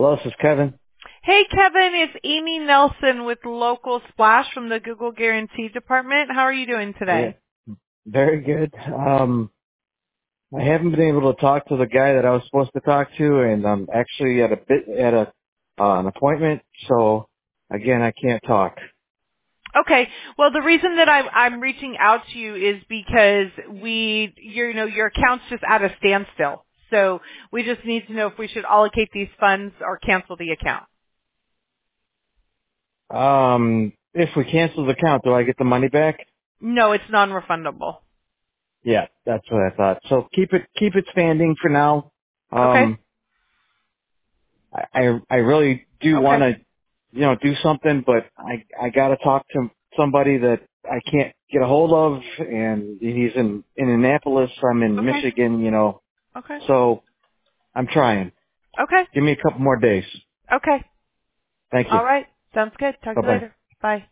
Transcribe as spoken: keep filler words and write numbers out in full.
Hello, this is Kevin. Hey Kevin, it's Amy Nelson with Local Splash from the Google Guarantee Department. How are you doing Yeah, today? very good. Um, I haven't been able to talk to the guy that I was supposed to talk to, and I'm actually at a bit at a uh, an appointment. So again, I can't talk. Okay. Well, the reason that I'm, I'm reaching out to you is because we, your, you know, your account's just at a standstill. So we just need to know if we should allocate these funds or cancel the account. Um, if we cancel the account, do I get the money back? No, it's non-refundable. Yeah, that's what I thought. So keep it keep it standing for now. Okay. Um, I I, I really do want Okay. to, you know, do something, but I I got to talk to somebody that I can't get a hold of, and he's in in Annapolis. I'm in Okay. Michigan, you know. Okay. So I'm trying. Okay. Give me a couple more days. Okay. Thank you. All right. Sounds good. Talk Bye to you bye. later. Bye.